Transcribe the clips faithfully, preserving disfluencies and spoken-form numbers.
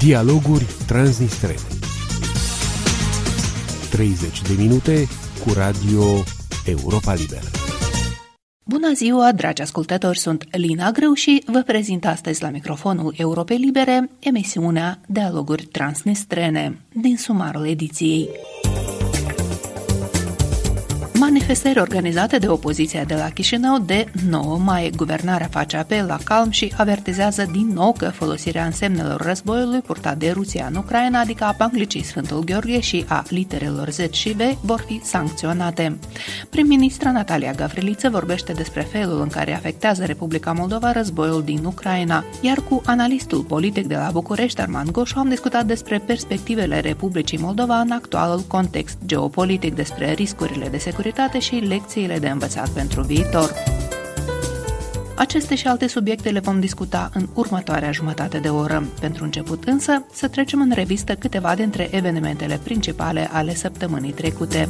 Dialoguri transnistrene. treizeci de minute cu Radio Europa Liberă. Bună ziua, dragi ascultători, sunt Lina Greu și vă prezint astăzi la microfonul Europei Libere emisiunea Dialoguri transnistrene din sumarul ediției. Manifestări organizate de opoziția de la Chișinău de nouă mai. Guvernarea face apel la calm și avertizează din nou că folosirea însemnelor războiului purtat de Rusia în Ucraina, adică a Panglicii Sfântul Gheorghe și a literelor Z și V, vor fi sancționate. Prim-ministra Natalia Gavriliță vorbește despre felul în care afectează Republica Moldova războiul din Ucraina, iar cu analistul politic de la București, Armand Goșu, am discutat despre perspectivele Republicii Moldova în actualul context geopolitic, despre riscurile de securitate și lecțiile de învățat pentru viitor. Aceste și alte subiecte le vom discuta în următoarea jumătate de oră. Pentru început însă, să trecem în revistă câteva dintre evenimentele principale ale săptămânii trecute.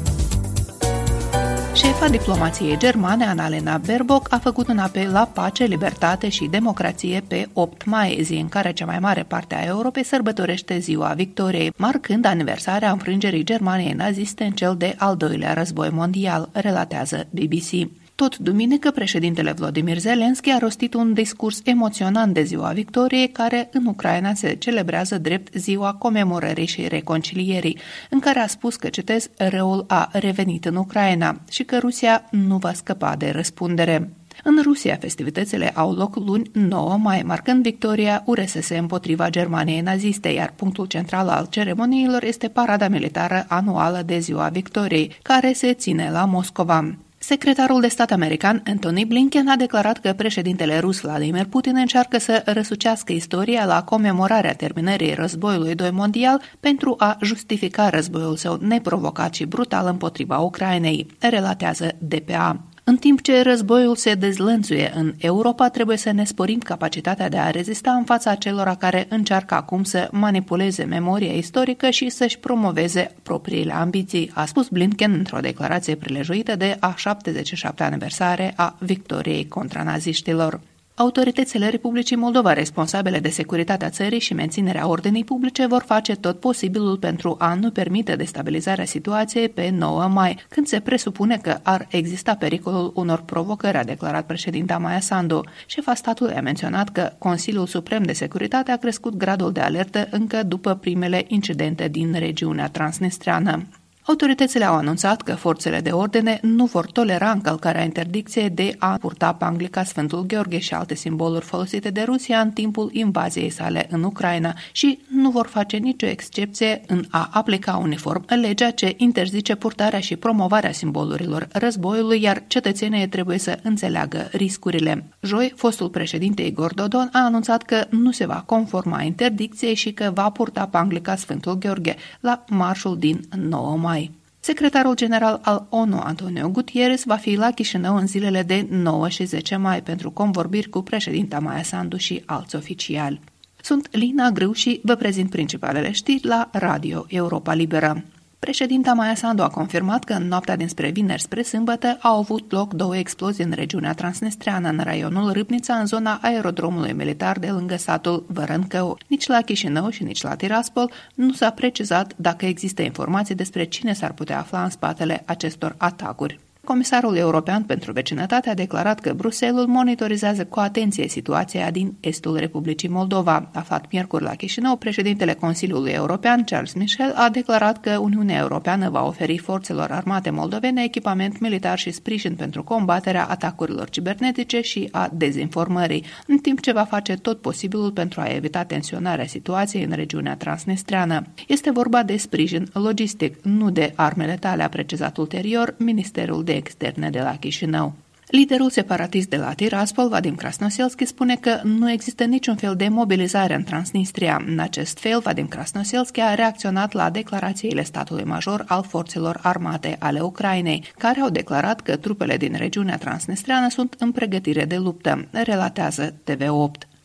Șefa diplomației germane, Annalena Baerbock, a făcut un apel la pace, libertate și democrație pe opt mai, zi în care cea mai mare parte a Europei sărbătorește Ziua Victoriei, marcând aniversarea înfrângerii Germaniei naziste în cel de al doilea război mondial, relatează B B C. Tot duminică, președintele Volodymyr Zelensky a rostit un discurs emoționant de Ziua Victoriei, care în Ucraina se celebrează drept Ziua Comemorării și Reconcilierii, în care a spus că, citez, răul a revenit în Ucraina și că Rusia nu va scăpa de răspundere. În Rusia, festivitățile au loc luni nouă mai, marcând victoria U R S S împotriva Germaniei naziste, iar punctul central al ceremoniilor este parada militară anuală de Ziua Victoriei, care se ține la Moscova. Secretarul de stat american Antony Blinken a declarat că președintele rus Vladimir Putin încearcă să răsucească istoria la comemorarea terminării războiului doi mondial pentru a justifica războiul său neprovocat și brutal împotriva Ucrainei, relatează D P A. În timp ce războiul se dezlănțuie în Europa, trebuie să ne sporim capacitatea de a rezista în fața celor care încearcă acum să manipuleze memoria istorică și să-și promoveze propriile ambiții, a spus Blinken într-o declarație prilejuită de a șaptezeci și șaptea aniversare a victoriei contra naziștilor. Autoritățile Republicii Moldova, responsabile de securitatea țării și menținerea ordinii publice, vor face tot posibilul pentru a nu permite destabilizarea situației pe nouă mai, când se presupune că ar exista pericolul unor provocări, a declarat președinta Maia Sandu. Șefa statului a menționat că Consiliul Suprem de Securitate a crescut gradul de alertă încă după primele incidente din regiunea transnistreană. Autoritățile au anunțat că forțele de ordine nu vor tolera încălcarea interdicției de a purta panglica Sfântul Gheorghe și alte simboluri folosite de Rusia în timpul invaziei sale în Ucraina și nu vor face nicio excepție în a aplica uniform legea ce interzice purtarea și promovarea simbolurilor războiului, iar cetățenii trebuie să înțeleagă riscurile. Joi, fostul președinte Igor Dodon a anunțat că nu se va conforma interdicției și că va purta panglica Sfântul Gheorghe la marșul din nouă mai. Secretarul general al O N U, Antonio Guterres, va fi la Chișinău în zilele de nouă și zece mai pentru convorbiri cu președinta Maia Sandu și alți oficiali. Sunt Lina Grâu și vă prezint principalele știri la Radio Europa Liberă. Președinta Maia Sandu a confirmat că în noaptea dinspre vineri spre sâmbătă au avut loc două explozii în regiunea transnistreană, în raionul Râbnița, în zona aerodromului militar de lângă satul Vărâncău. Nici la Chișinău și nici la Tiraspol nu s-a precizat dacă există informații despre cine s-ar putea afla în spatele acestor atacuri. Comisarul European pentru Vecinătate a declarat că Bruxelles monitorizează cu atenție situația din estul Republicii Moldova. Aflat miercuri la Chișinău, președintele Consiliului European, Charles Michel, a declarat că Uniunea Europeană va oferi forțelor armate moldovene echipament militar și sprijin pentru combaterea atacurilor cibernetice și a dezinformării, în timp ce va face tot posibilul pentru a evita tensionarea situației în regiunea transnistreană. Este vorba de sprijin logistic, nu de arme letale, a precizat ulterior Ministerul de Externe de la Chișinău. Liderul separatist de la Tiraspol, Vadim Krasnoselski, spune că nu există niciun fel de mobilizare în Transnistria. În acest fel, Vadim Krasnoselski a reacționat la declarațiile statului major al forțelor armate ale Ucrainei, care au declarat că trupele din regiunea transnistreană sunt în pregătire de luptă, relatează T V opt.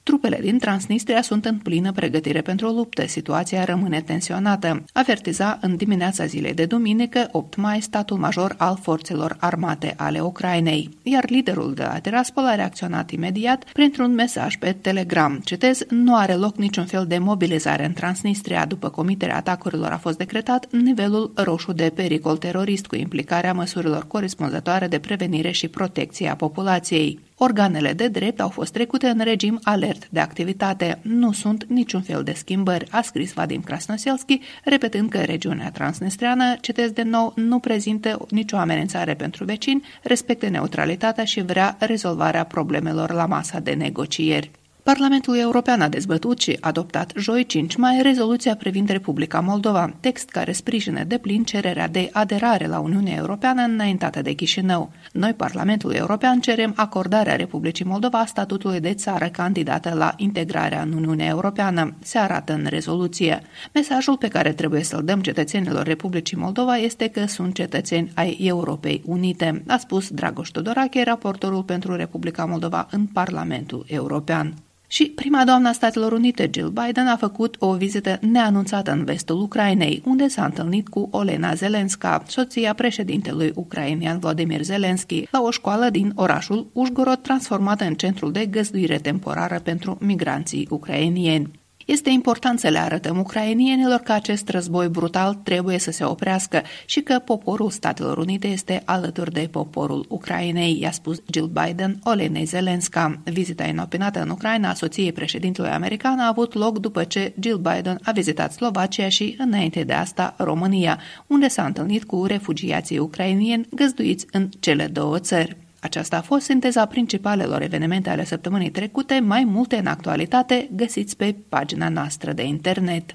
Trupele din Transnistria sunt în plină pregătire pentru o luptă. Situația rămâne tensionată, avertiza în dimineața zilei de duminică, opt mai, statul major al forțelor armate ale Ucrainei. Iar liderul de la Tiraspol a reacționat imediat printr-un mesaj pe Telegram. Citez, nu are loc niciun fel de mobilizare în Transnistria. După comiterea atacurilor a fost decretat nivelul roșu de pericol terorist cu implicarea măsurilor corespunzătoare de prevenire și protecție a populației. Organele de drept au fost trecute în regim alert de activitate. Nu sunt niciun fel de schimbări, a scris Vadim Krasnoselski, repetând că regiunea transnistreană, citesc de nou, nu prezintă nicio amenințare pentru vecini, respectă neutralitatea și vrea rezolvarea problemelor la masa de negocieri. Parlamentul European a dezbătut și adoptat joi cinci mai rezoluția privind Republica Moldova, text care sprijină deplin cererea de aderare la Uniunea Europeană înaintată de Chișinău. Noi, Parlamentul European, cerem acordarea Republicii Moldova statutului de țară candidată la integrarea în Uniunea Europeană, se arată în rezoluție. Mesajul pe care trebuie să-l dăm cetățenilor Republicii Moldova este că sunt cetățeni ai Europei Unite, a spus Dragoș Tudorache, raportorul pentru Republica Moldova în Parlamentul European. Și prima doamna Statelor Unite, Jill Biden, a făcut o vizită neanunțată în vestul Ucrainei, unde s-a întâlnit cu Olena Zelenska, soția președintelui ucrainian Volodymyr Zelensky, la o școală din orașul Užhorod, transformată în centrul de găzduire temporară pentru migranții ucrainieni. Este important să le arătăm ucrainienilor că acest război brutal trebuie să se oprească și că poporul Statelor Unite este alături de poporul Ucrainei, i-a spus Jill Biden Olenei Zelenska. Vizita inopinată în Ucraina a soției președintelui american a avut loc după ce Jill Biden a vizitat Slovacia și, înainte de asta, România, unde s-a întâlnit cu refugiații ucrainieni găzduiți în cele două țări. Aceasta a fost sinteza principalelor evenimente ale săptămânii trecute, mai multe în actualitate găsiți pe pagina noastră de internet.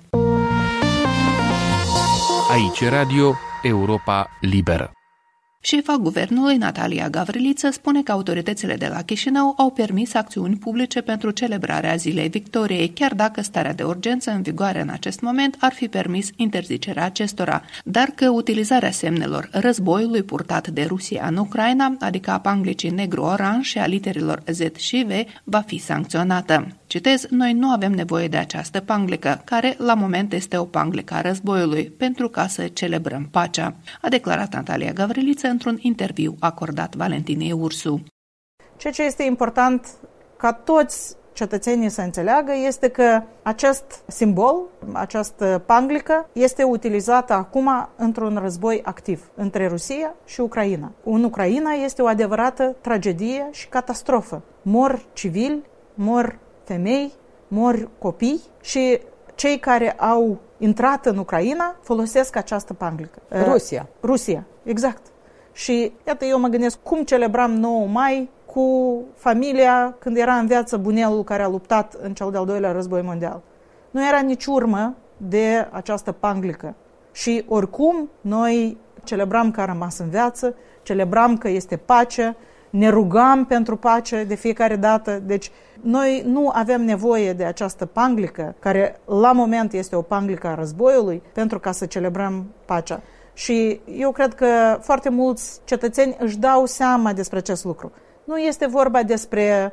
Aici Radio Europa Liberă. Șefa guvernului, Natalia Gavriliță, spune că autoritățile de la Chișinău au permis acțiuni publice pentru celebrarea Zilei Victoriei, chiar dacă starea de urgență în vigoare în acest moment ar fi permis interzicerea acestora, dar că utilizarea semnelor războiului purtat de Rusia în Ucraina, adică a panglicii negru-oranj și a literelor Z și V, va fi sancționată. Citez, noi nu avem nevoie de această panglică, care la moment este o panglică a războiului, pentru ca să celebrăm pacea, a declarat Natalia Gavriliță într-un interviu acordat Valentinei Ursu. Ceea ce este important ca toți cetățenii să înțeleagă este că acest simbol, această panglică, este utilizată acum într-un război activ între Rusia și Ucraina. În Ucraina este o adevărată tragedie și catastrofă. Mor civili, mor femei, mor copii și cei care au intrat în Ucraina folosesc această panglică. Rusia. Rusia, exact. Și iată, eu mă gândesc cum celebram nouă mai cu familia când era în viață bunelul care a luptat în cel de-al doilea război mondial. Nu era nici urmă de această panglică. Și oricum noi celebram că a rămas în viață, celebram că este pace, ne rugam pentru pace de fiecare dată. Deci noi nu avem nevoie de această panglică, care la moment este o panglică a războiului, pentru ca să celebrăm pacea. Și eu cred că foarte mulți cetățeni își dau seama despre acest lucru. Nu este vorba despre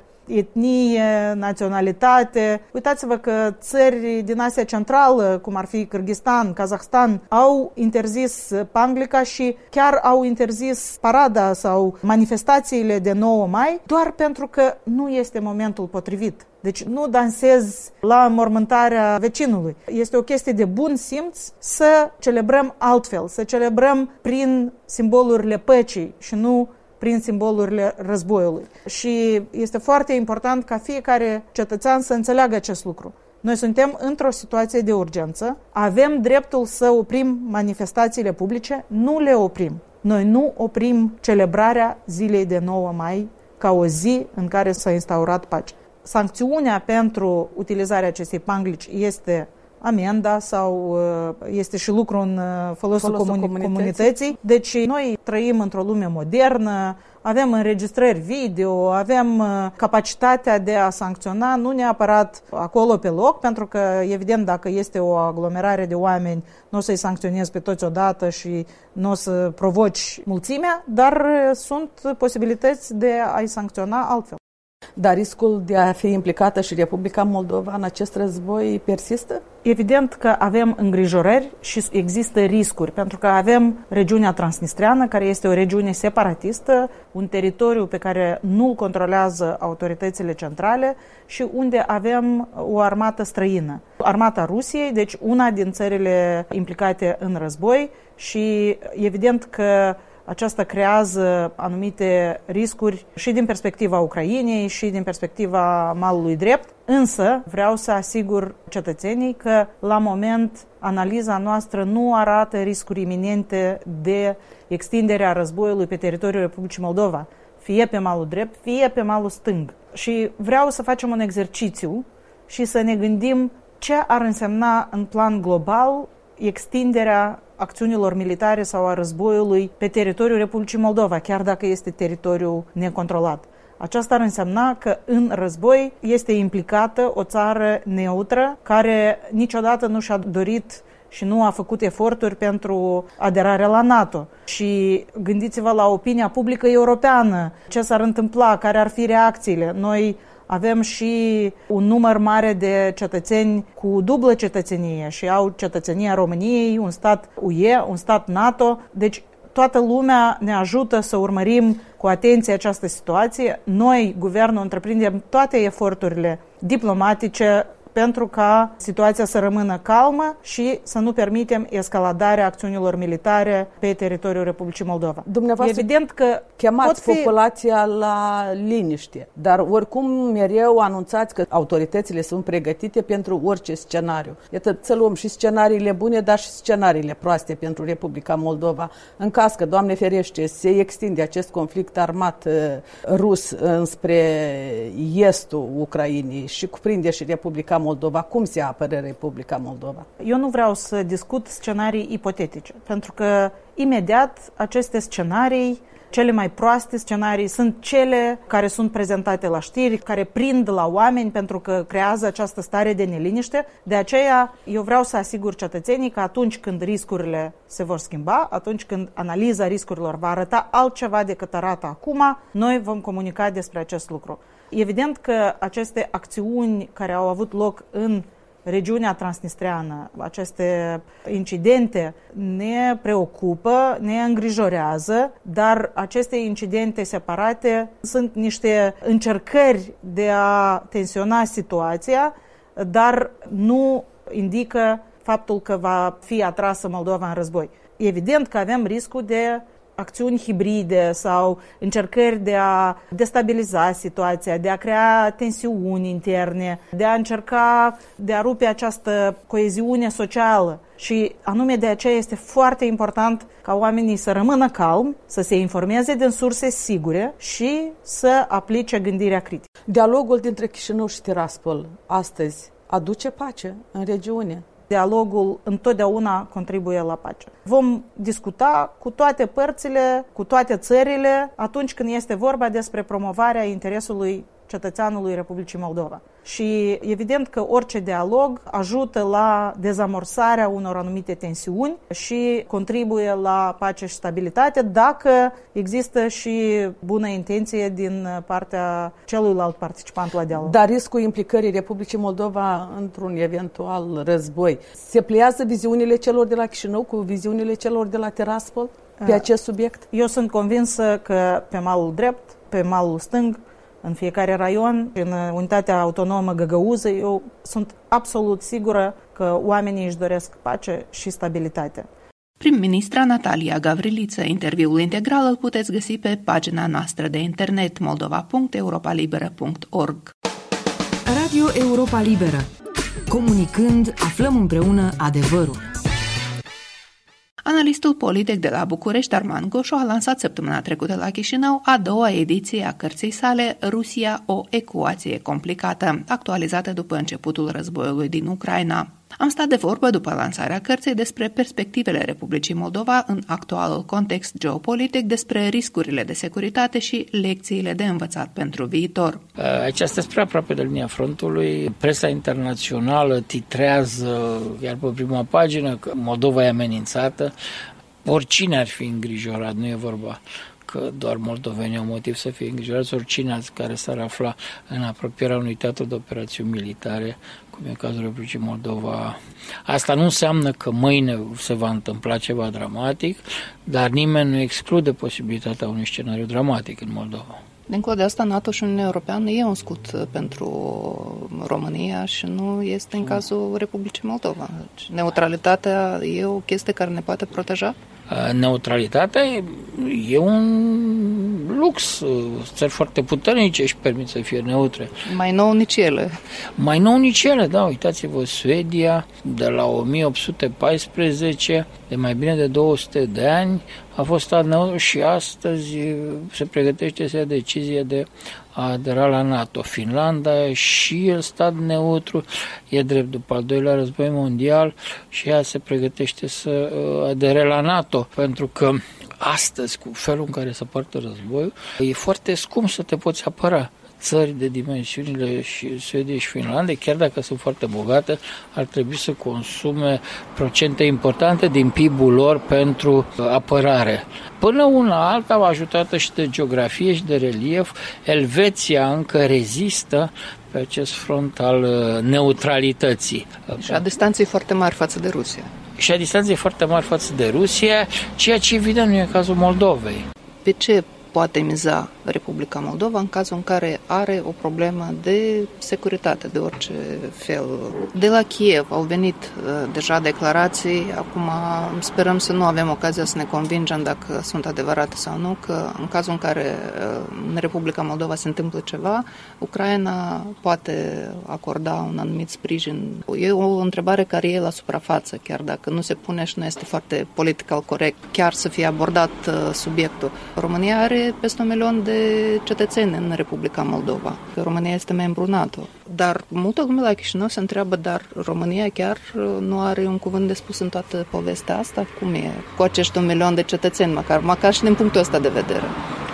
etnie, naționalitate. Uitați-vă că țări din Asia Centrală, cum ar fi Kârghistan, Kazahstan, au interzis panglica și chiar au interzis parada sau manifestațiile de nouă mai, doar pentru că nu este momentul potrivit. Deci nu dansezi la înmormântarea vecinului. Este o chestie de bun simț să celebrăm altfel, să celebrăm prin simbolurile păcii și nu prin simbolurile războiului. Și este foarte important ca fiecare cetățean să înțeleagă acest lucru. Noi suntem într-o situație de urgență, avem dreptul să oprim manifestațiile publice, nu le oprim. Noi nu oprim celebrarea zilei de nouă mai ca o zi în care s-a instaurat pace. Sancțiunea pentru utilizarea acestei panglici este amenda sau este și lucru în folosul, folosul comuni- comunității. comunității. Deci noi trăim într-o lume modernă, avem înregistrări video, avem capacitatea de a sancționa, nu neapărat acolo pe loc, pentru că evident dacă este o aglomerare de oameni, nu o să-i sancționezi pe toți odată și nu o să provoci mulțimea, dar sunt posibilități de a-i sancționa altfel. Dar riscul de a fi implicată și Republica Moldova în acest război persistă? Evident că avem îngrijorări și există riscuri, pentru că avem regiunea transnistreană, care este o regiune separatistă, un teritoriu pe care nu-l controlează autoritățile centrale și unde avem o armată străină. Armata Rusiei, deci una din țările implicate în război, și evident că aceasta creează anumite riscuri și din perspectiva Ucrainei și din perspectiva malului drept, însă vreau să asigur cetățenii că la moment analiza noastră nu arată riscuri iminente de extinderea războiului pe teritoriul Republicii Moldova, fie pe malul drept, fie pe malul stâng. Și vreau să facem un exercițiu și să ne gândim ce ar însemna în plan global extinderea acțiunilor militare sau a războiului pe teritoriul Republicii Moldova, chiar dacă este teritoriu necontrolat. Aceasta ar însemna că în război este implicată o țară neutră care niciodată nu și-a dorit și nu a făcut eforturi pentru aderarea la NATO. Și gândiți-vă la opinia publică europeană, ce s-ar întâmpla, care ar fi reacțiile. Noi avem și un număr mare de cetățeni cu dublă cetățenie și au cetățenia României, un stat U E, un stat NATO. Deci toată lumea ne ajută să urmărim cu atenție această situație. Noi, guvernul, întreprindem toate eforturile diplomatice pentru ca situația să rămână calmă și să nu permitem escaladarea acțiunilor militare pe teritoriul Republicii Moldova. Dumneavoastră, evident că chemați fi... populația la liniște, dar oricum mereu anunțați că autoritățile sunt pregătite pentru orice scenariu. Iată, să luăm și scenariile bune, dar și scenariile proaste pentru Republica Moldova. În caz că, Doamne ferește, se extinde acest conflict armat uh, rus înspre estul Ucrainei și cuprinde și Republica Moldova, cum se apără Republica Moldova? Eu nu vreau să discut scenarii ipotetice, pentru că imediat aceste scenarii, cele mai proaste scenarii, sunt cele care sunt prezentate la știri, care prind la oameni pentru că creează această stare de neliniște. De aceea eu vreau să asigur cetățenii că atunci când riscurile se vor schimba, atunci când analiza riscurilor va arăta altceva decât arată acum, noi vom comunica despre acest lucru. Evident că aceste acțiuni care au avut loc în regiunea transnistreană, aceste incidente ne preocupă, ne îngrijorează, dar aceste incidente separate sunt niște încercări de a tensiona situația, dar nu indică faptul că va fi atrasă Moldova în război. Evident că avem riscul de acțiuni hibride sau încercări de a destabiliza situația, de a crea tensiuni interne, de a încerca de a rupe această coeziune socială. Și anume de aceea este foarte important ca oamenii să rămână calmi, să se informeze din surse sigure și să aplice gândirea critică. Dialogul dintre Chișinău și Tiraspol astăzi aduce pace în regiune? Dialogul întotdeauna contribuie la pace. Vom discuta cu toate părțile, cu toate țările, atunci când este vorba despre promovarea interesului cetățeanului Republicii Moldova. Și evident că orice dialog ajută la dezamorsarea unor anumite tensiuni și contribuie la pace și stabilitate dacă există și bună intenție din partea celuilalt participant la dialog. Dar riscul implicării Republicii Moldova într-un eventual război se pliază viziunile celor de la Chișinău cu viziunile celor de la Tiraspol pe acest subiect? Eu sunt convinsă că pe malul drept, pe malul stâng, în fiecare raion, în unitatea autonomă Găgăuză, eu sunt absolut sigură că oamenii își doresc pace și stabilitate. Prim-ministra Natalia Gavriliță. Interviul integral îl puteți găsi pe pagina noastră de internet moldova punct europa liberă punct org. Radio Europa Liberă. Comunicând, aflăm împreună adevărul. Analistul politic de la București, Arman Goșu, a lansat săptămâna trecută la Chișinău a doua ediție a cărții sale Rusia, o ecuație complicată, actualizată după începutul războiului din Ucraina. Am stat de vorbă după lansarea cărții despre perspectivele Republicii Moldova în actualul context geopolitic, despre riscurile de securitate și lecțiile de învățat pentru viitor. Aici este spre aproape de linia frontului. Presa internațională titrează, iar pe prima pagină, că Moldova e amenințată. Oricine ar fi îngrijorat, nu e vorba că doar moldovenii au motiv să fie îngrijorați, oricine alții care s-ar afla în apropierea unui teatru de operațiuni militare, cum e cazul Republicii Moldova. Asta nu înseamnă că mâine se va întâmpla ceva dramatic, dar nimeni nu exclude posibilitatea unui scenariu dramatic în Moldova. Dincolo de asta, NATO și Uniunea Europeană e un scut pentru România și nu este în cazul Republicii Moldova. Deci, neutralitatea e o chestie care ne poate proteja? Neutralitatea e un lux. Țări foarte puternice își permit să fie neutre. Mai nou nici ele. Mai nou nici ele, da. Uitați-vă, Suedia, de la o mie opt sute paisprezece, de mai bine de două sute de ani, a fost stat neutru și astăzi se pregătește să ia decizie de a adera la NATO. Finlanda și el stat neutru, e drept după al doilea război mondial și ea se pregătește să adere la NATO, pentru că astăzi, cu felul în care se poartă războiul, e foarte scump să te poți apăra. Țări de dimensiunile și Suediei și Finlandei, chiar dacă sunt foarte bogate, ar trebui să consume procente importante din P I B-ul lor pentru apărare. Până una alta, ajutată și de geografie și de relief, Elveția încă rezistă pe acest front al neutralității. Și a distanței foarte mari față de Rusia. Și a distanței foarte mari față de Rusia, ceea ce evident nu e cazul Moldovei. Pe ce poate miza Republica Moldova în cazul în care are o problemă de securitate, de orice fel? De la Kiev au venit uh, deja declarații, acum sperăm să nu avem ocazia să ne convingem dacă sunt adevărate sau nu, că în cazul în care uh, în Republica Moldova se întâmplă ceva, Ucraina poate acorda un anumit sprijin. E o întrebare care e la suprafață, chiar dacă nu se pune și nu este foarte political corect, chiar să fie abordat uh, subiectul. România are peste un milion de cetățeni în Republica Moldova. România este membru NATO. Dar multă lume la Chișinău se întreabă, dar România chiar nu are un cuvânt de spus în toată povestea asta? Cum e cu acești un milion de cetățeni, măcar, măcar și din punctul ăsta de vedere?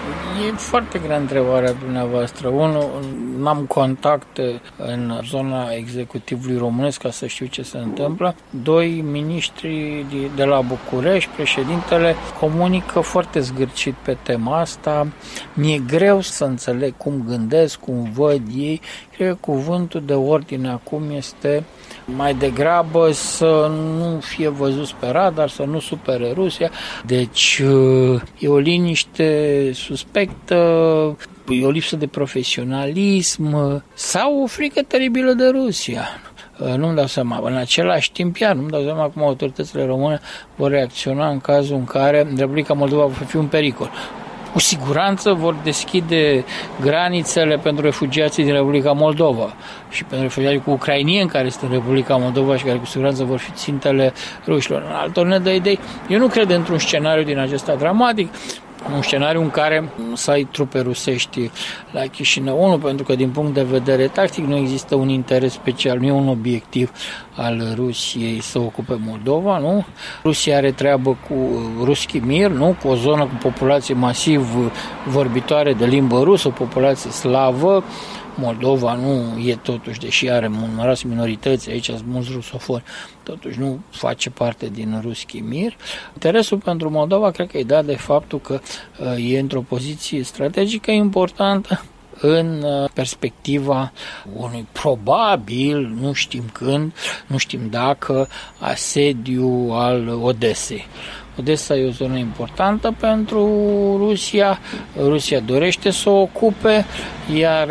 E foarte grea întrebarea dumneavoastră. Unu, n-am contacte în zona executivului românesc ca să știu ce se întâmplă. Doi, miniștrii de la București, președintele, comunică foarte zgârcit pe tema asta. Mi-e greu să înțeleg cum gândesc, cum văd ei. Cred că cuvântul de ordine acum este mai degrabă să nu fie văzut pe radar, să nu supere Rusia. Deci e o liniște suspectă, e o lipsă de profesionalism sau o frică teribilă de Rusia. Nu-mi dau seama. În același timp, iar nu-mi dau seama cum autoritățile române vor reacționa în cazul în care Republica Moldova va fi un pericol. Cu siguranță vor deschide granițele pentru refugiații din Republica Moldova și pentru refugiații cu ucrainieni care sunt în Republica Moldova și care cu siguranță vor fi țintele rușilor. În altor ne dă idei. Eu nu cred într-un scenariu din acesta dramatic, un scenariu în care să ai trupe rusești la Chișinău. Unu, pentru că din punct de vedere tactic nu există un interes special, nu e un obiectiv al Rusiei să ocupe Moldova, nu? Rusia are treabă cu Ruski Mir, nu? Cu o zonă cu populație masiv vorbitoare de limbă rusă, o populație slavă. Moldova nu e totuși, deși are numeroase minorități, aici sunt mulți rusofoni, totuși nu face parte din Ruski Mir. Interesul pentru Moldova cred că e dat de faptul că e într-o poziție strategică importantă în perspectiva unui probabil, nu știm când, nu știm dacă, asediu al Odesei. Odessa e o zonă importantă pentru Rusia, Rusia dorește să o ocupe, iar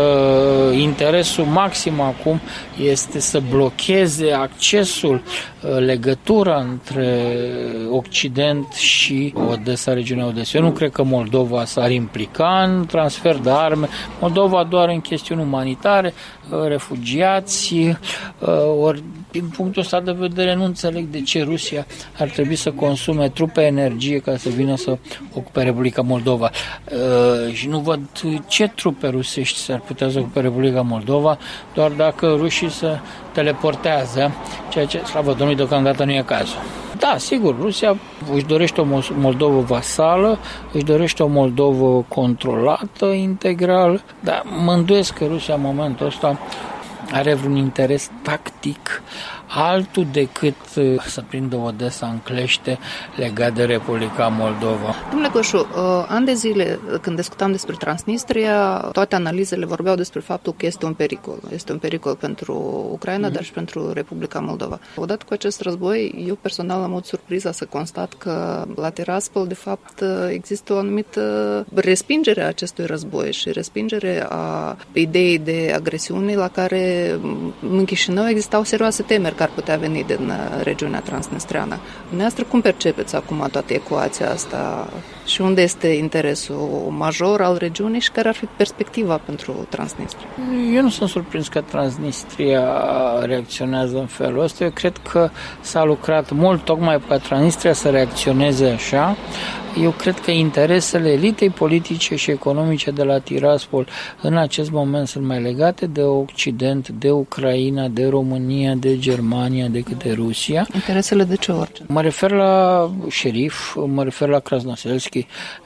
uh, interesul maxim acum este să blocheze accesul, uh, legătura între Occident și Odessa, regiunea Odessa. Eu nu cred că Moldova s-ar implica în transfer de arme, Moldova doar în chestiuni umanitare, uh, refugiați, uh, ori din punctul ăsta de vedere nu înțeleg de ce Rusia ar trebui să consume trupe, energie ca să vină să ocupe Republica Moldova. Uh, și nu văd ce trupe rusești s-ar putea să ocupe Republica Moldova, doar dacă rușii se teleportează, ceea ce, slavă Domnului, deocamdată nu e cazul. Da, sigur, Rusia își dorește o Moldovă vasală, își dorește o Moldovă controlată integral, dar mă îndoiesc că Rusia în momentul ăsta are vreun interes tactic altul decât să prindă Odessa în clește legat de Republica Moldova. Domnule Coșu, ani de zile, când discutam despre Transnistria, toate analizele vorbeau despre faptul că este un pericol. Este un pericol pentru Ucraina, mm-hmm. dar și pentru Republica Moldova. Odată cu acest război, eu personal am avut surpriza să constat că la Tiraspol, de fapt, există o anumită respingere a acestui război și respingere a ideii de agresiune la care în Chișinău existau serioase temeri că ar putea veni din regiunea transnistreană. Dumneavoastră, cum percepeți acum toată ecuația asta și unde este interesul major al regiunii și care ar fi perspectiva pentru Transnistria? Eu nu sunt surprins că Transnistria reacționează în felul ăsta. Eu cred că s-a lucrat mult tocmai ca Transnistria să reacționeze așa. Eu cred că interesele elitei politice și economice de la Tiraspol în acest moment sunt mai legate de Occident, de Ucraina, de România, de Germania, decât de Rusia. Interesele de ce ordine? Mă refer la șerif, mă refer la Krasnoselski.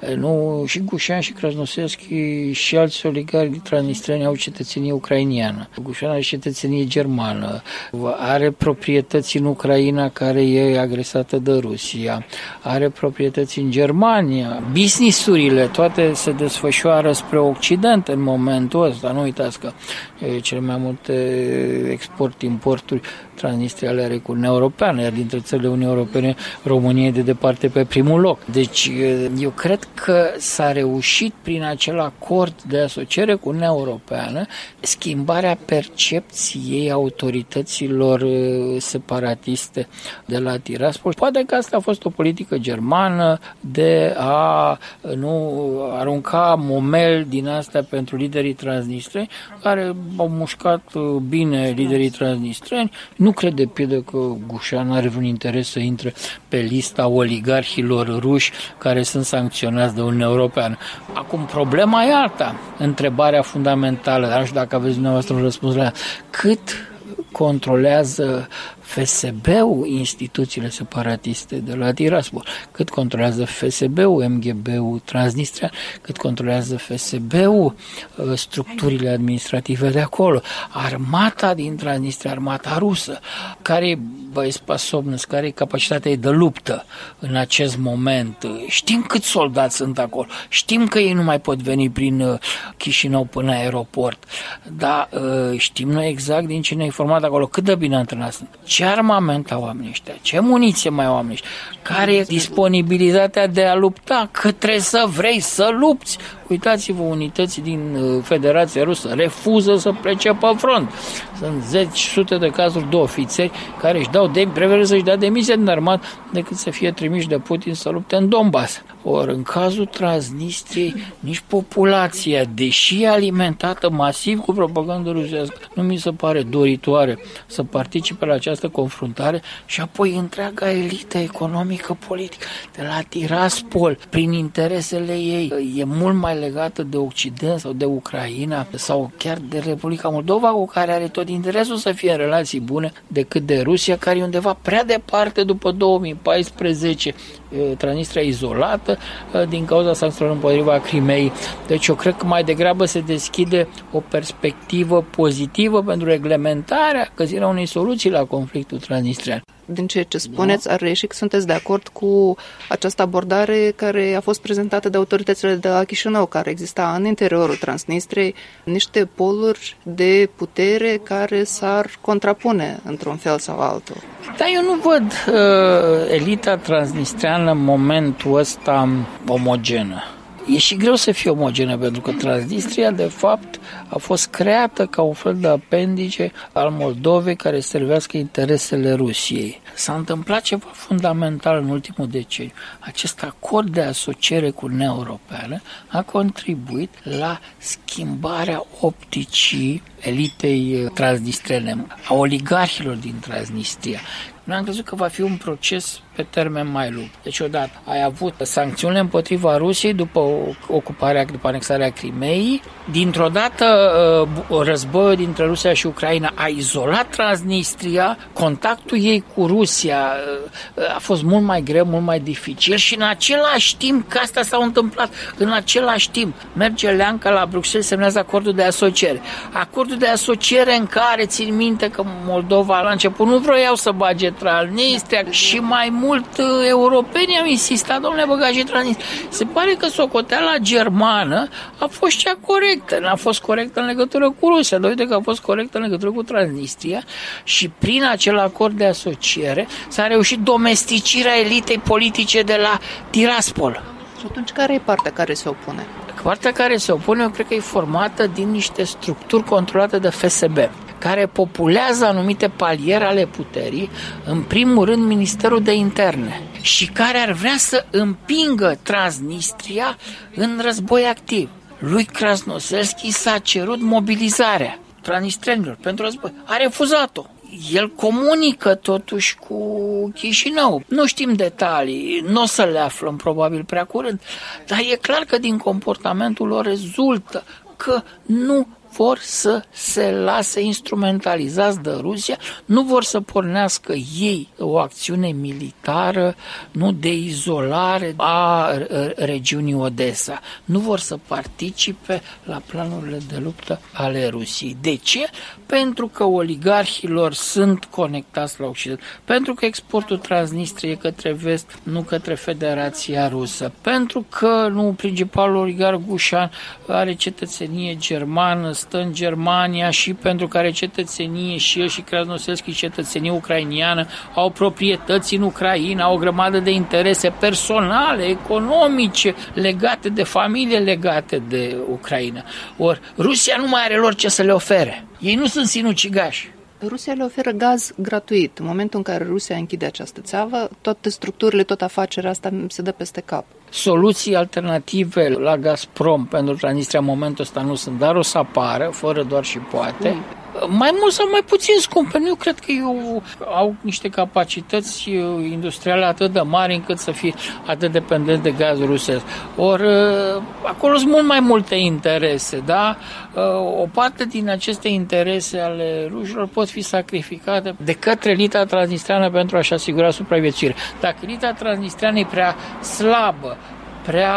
Nu, și Gușan și Krasnoselski și alți oligarhi transnistreni au cetățenie ucrainiană. Gușan are cetățenie germană, are proprietăți în Ucraina care e agresată de Rusia, are proprietăți în Germania. Business-urile toate se desfășoară spre Occident în momentul ăsta. Nu uitați că cele mai multe export-importuri Transnistria le are cu Uniunea Europeană, iar dintre țările Uniunii Europene, România e de departe pe primul loc. Deci eu cred că s-a reușit prin acel acord de asociere cu Uniunea Europeană schimbarea percepției autorităților separatiste de la Tiraspol. Poate că asta a fost o politică germană de a nu arunca momel din asta pentru liderii transnistreni, care au mușcat bine liderii transnistreni. Nu cred de pildă că Gușan are vreun interes să intre pe lista oligarhilor ruși care sunt sancționați de Uniunea Europeană. Acum, problema e alta. Întrebarea fundamentală, dar nu știu dacă aveți dumneavoastră un răspuns la ea. Cât controlează F S B-ul instituțiile separatiste de la Tiraspol, cât controlează F S B-ul, M G B-ul Transnistria, cât controlează F S B-ul structurile administrative de acolo, armata din Transnistria, armata rusă, care e boieспособность, care e capacitatea ei de luptă în acest moment. Știm câți soldați sunt acolo, știm că ei nu mai pot veni prin Chișinău până aeroport, dar știm noi exact din cine e format acolo, cât de bine antrenați sunt, ce armament au oamenii ăștia, ce muniție mai au oamenii ăștia, care e disponibilitatea de a lupta, că trebuie să vrei să lupți. Uitați-vă, unități din Federația Rusă refuză să plece pe front. Sunt zeci, sute de cazuri de ofițeri care își dau de, preferă să-și dea demisia din armată decât să fie trimiși de Putin să lupte în Donbass. Ori în cazul Transnistriei, nici populația, deși alimentată masiv cu propagandă rusească, nu mi se pare doritoare să participe la această confruntare și apoi întreaga elită economică politică de la Tiraspol, prin interesele ei, e mult mai legată de Occident sau de Ucraina sau chiar de Republica Moldova, cu care are tot interesul să fie în relații bune, decât de Rusia, care e undeva prea departe după două mii paisprezece, Transnistria izolată din cauza sancțiunilor împotriva Crimeei. Deci eu cred că mai degrabă se deschide o perspectivă pozitivă pentru reglementarea, găsirea unei soluții la conflictul transnistrian. Din ceea ce spuneți, ar reieși că sunteți de acord cu această abordare care a fost prezentată de autoritățile de la Chișinău, care exista în interiorul Transnistriei niște poluri de putere care s-ar contrapune într-un fel sau altul. Dar eu nu văd uh, elita transnistriană în momentul ăsta omogenă. E și greu să fie omogenă, pentru că Transnistria, de fapt, a fost creată ca un fel de apendice al Moldovei care servească interesele Rusiei. S-a întâmplat ceva fundamental în ultimul deceniu. Acest acord de asociere cu Uniunea Europeană a contribuit la schimbarea opticii elitei transnistrene, a oligarhilor din Transnistria. Noi am crezut că va fi un proces pe termen mai lung. Deci, odată, ai avut sancțiunile împotriva Rusiei după ocuparea, după anexarea Crimeei, Dintr-o dată, războiul dintre Rusia și Ucraina a izolat Transnistria, contactul ei cu Rusia a fost mult mai greu, mult mai dificil și în același timp, că asta s-a întâmplat, în același timp merge Leanca la Bruxelles, semnează acordul de asociere. Acordul de asociere în care, țin minte că Moldova la început nu vroiau să bage Transnistria și mai mult europenii au insistat, domnule, băgați și Transnistria. Se pare că socoteala germană a fost cea corectă, n-a fost corectă în legătură cu Rusia, dar uite că a fost corectă în legătură cu Transnistria și prin acel acord de asociere s-a reușit domesticirea elitei politice de la Tiraspol. Și atunci care e partea care se opune? Partea care se opune, eu cred că e formată din niște structuri controlate de F S B, care populează anumite paliere ale puterii, în primul rând Ministerul de Interne, și care ar vrea să împingă Transnistria în război activ. Lui Krasnoselski s-a cerut mobilizarea transnistrenilor pentru război. A refuzat-o. El comunică totuși cu Chișinău. Nu știm detalii, nu o să le aflăm probabil prea curând, dar e clar că din comportamentul lor rezultă că nu vor să se lase instrumentalizați de Rusia, nu vor să pornească ei o acțiune militară, nu de izolare a regiunii Odessa. Nu vor să participe la planurile de luptă ale Rusiei. De ce? Pentru că oligarhii lor sunt conectați la Occident, pentru că exportul Transnistriei către vest, nu către Federația Rusă, pentru că nu principalul oligarh Gușan are cetățenie germană, stă în Germania și pentru că are cetățenie și el și Krasnoselski cetățenie ucrainiană, au proprietăți în Ucraina, au o grămadă de interese personale, economice, legate de familie, legate de Ucraina. Ori Rusia nu mai are lor ce să le ofere. Ei nu sunt sinucigași. Rusia le oferă gaz gratuit. În momentul în care Rusia închide această țeavă, toate structurile, tot afacerea asta se dă peste cap. Soluții alternative la Gazprom pentru Transnistria în momentul ăsta nu sunt, dar o să apară, fără doar și poate. Mm. Mai mult sau mai puțin scumpe. Eu cred că eu au niște capacități industriale atât de mari încât să fie atât dependenți de gaz rusesc. Ori acolo sunt mult mai multe interese, da? O parte din aceste interese ale rușilor pot fi sacrificate de către elita transnistreană pentru a-și asigura supraviețuire. Dacă elita transnistreană e prea slabă, prea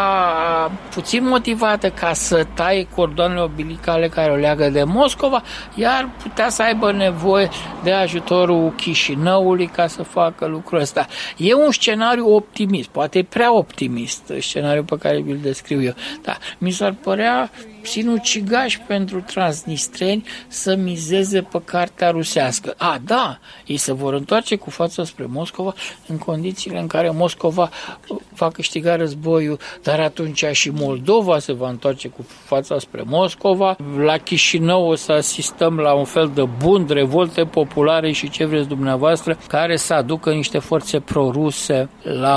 puțin motivată ca să taie cordoanele umbilicale care o leagă de Moscova, iar putea să aibă nevoie de ajutorul Chișinăului ca să facă lucrul ăsta. E un scenariu optimist, poate e prea optimist scenariul pe care vi-l descriu eu, dar mi s-ar părea sinucigași pentru transnistreni să mizeze pe cartea rusească. A, da, ei se vor întoarce cu fața spre Moscova în condițiile în care Moscova va câștiga războiul, dar atunci și Moldova se va întoarce cu fața spre Moscova. La Chișinău o să asistăm la un fel de bund, revolte populare și ce vreți dumneavoastră, care să aducă niște forțe proruse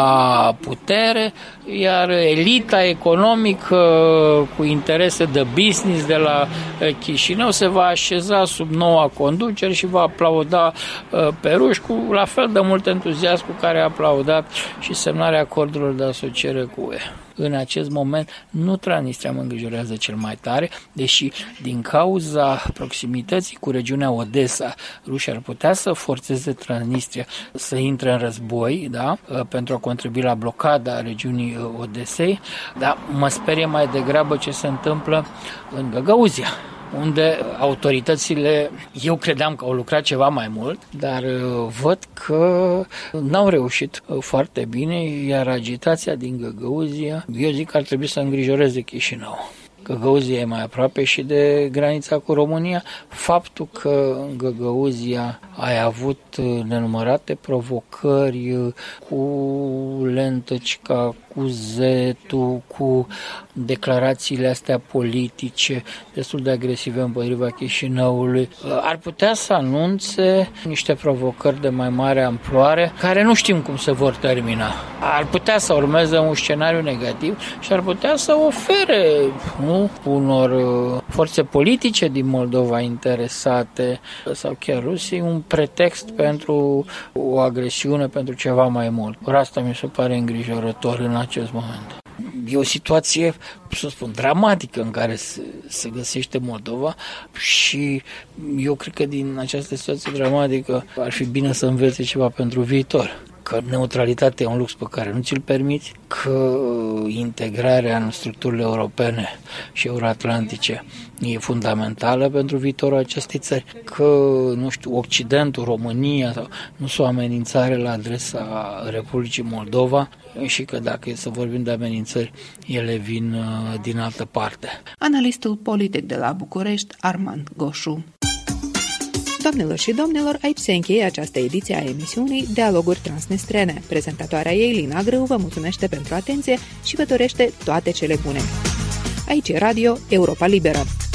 la putere, iar elita economică cu interese de business de la Chișinău se va așeza sub noua conducere și va aplauda pe ruși cu la fel de mult entuziasm cu care a aplaudat și semnarea acordurilor de asociere cu U E. În acest moment nu Transnistria mă îngrijorează cel mai tare, deși din cauza proximității cu regiunea Odessa, rușii ar putea să forțeze Transnistria să intre în război, da? Pentru a contribui la blocada regiunii Odesei, dar mă sperie mai degrabă ce se întâmplă în Găgăuzia, unde autoritățile, eu credeam că au lucrat ceva mai mult, dar văd că n-au reușit foarte bine, iar agitația din Găgăuzia, eu zic că ar trebui să îngrijoreze Chișinău. Găgăuzia e mai aproape și de granița cu România. Faptul că în Găgăuzia ai avut nenumărate provocări cu Lentăcica, cu Zetu, cu declarațiile astea politice destul de agresive împotriva Chișinăului, ar putea să anunțe niște provocări de mai mare amploare, care nu știm cum se vor termina. Ar putea să urmeze un scenariu negativ și ar putea să ofere, nu, unor forțe politice din Moldova interesate sau chiar Rusiei un pretext pentru o agresiune, pentru ceva mai mult. Ori asta mi se pare îngrijorător în acest moment. E o situație, să spun, dramatică în care se, se găsește Moldova și eu cred că din această situație dramatică ar fi bine să învețe ceva pentru viitor. Că neutralitatea e un lux pe care nu ți-l permiți, că integrarea în structurile europene și euroatlantice e fundamentală pentru viitorul acestei țări, că, nu știu, Occidentul, România sau, nu sunt o amenințare la adresa Republicii Moldova și că dacă e să vorbim de amenințări, ele vin uh, din altă parte. Analistul politic de la București, Armand Goșu. Doamnelor și domnilor, aici se încheie această ediție a emisiunii Dialoguri Transnistrene. Prezentatoarea ei, Lina Grâu, vă mulțumește pentru atenție și vă dorește toate cele bune. Aici e Radio Europa Liberă.